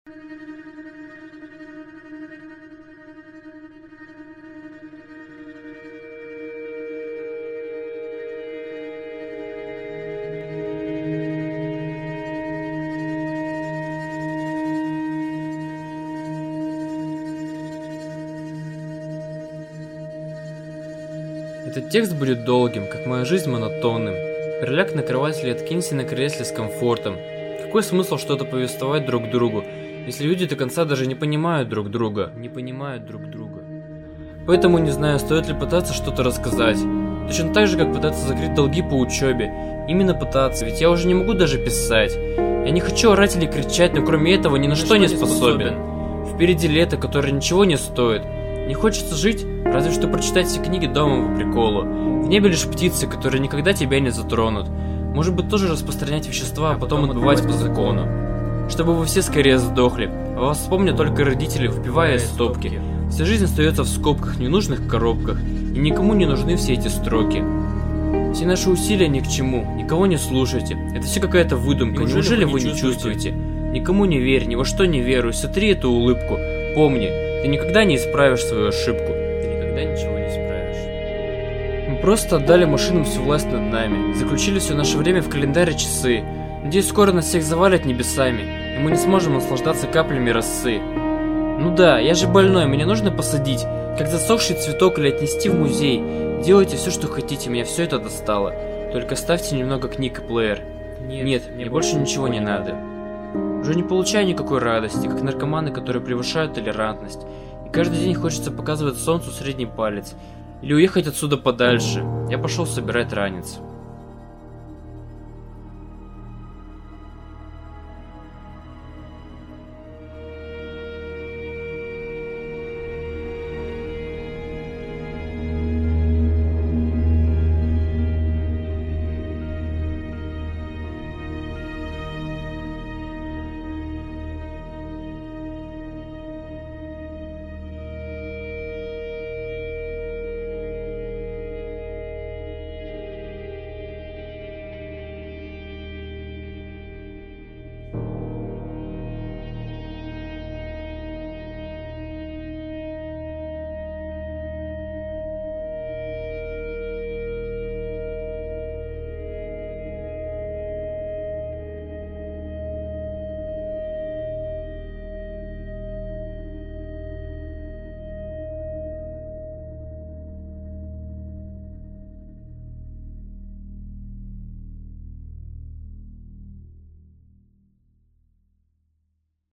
Этот текст будет долгим, как моя жизнь монотонным. Приляг на кровать или откинься на кресле с комфортом. Какой смысл что-то повествовать друг другу, если люди до конца даже не понимают друг друга? Поэтому не знаю, стоит ли пытаться что-то рассказать. Точно так же, как пытаться закрыть долги по учебе. Именно пытаться, ведь я уже не могу даже писать. Я не хочу орать или кричать, но кроме этого ни на что не способен. Впереди лето, которое ничего не стоит. Не хочется жить, разве что прочитать все книги дома по приколу. В небе лишь птицы, которые никогда тебя не затронут. Может быть, тоже распространять вещества, а потом отбывать по закону. Чтобы вы все скорее сдохли, а вас вспомнят только родители, впивая из стопки. Вся жизнь остается в скобках, ненужных коробках, и никому не нужны все эти строки. Все наши усилия ни к чему, никого не слушайте. Это все какая-то выдумка, неужели вы не чувствуете? Никому не верь, ни во что не веруй, сотри эту улыбку. Помни, ты никогда не исправишь свою ошибку. Ты никогда ничего не исправишь. Мы просто отдали машинам всю власть над нами. Заключили все наше время в календаре часы. Надеюсь, скоро нас всех завалят небесами, и мы не сможем наслаждаться каплями росы. Ну да, я же больной, мне нужно посадить, как засохший цветок, или отнести в музей. Делайте все, что хотите, меня все это достало. Только ставьте немного книг и плеер. Нет, мне больше ничего не надо. Уже не получаю никакой радости, как наркоманы, которые превышают толерантность. И каждый день хочется показывать солнцу средний палец. Или уехать отсюда подальше. Я пошел собирать ранец.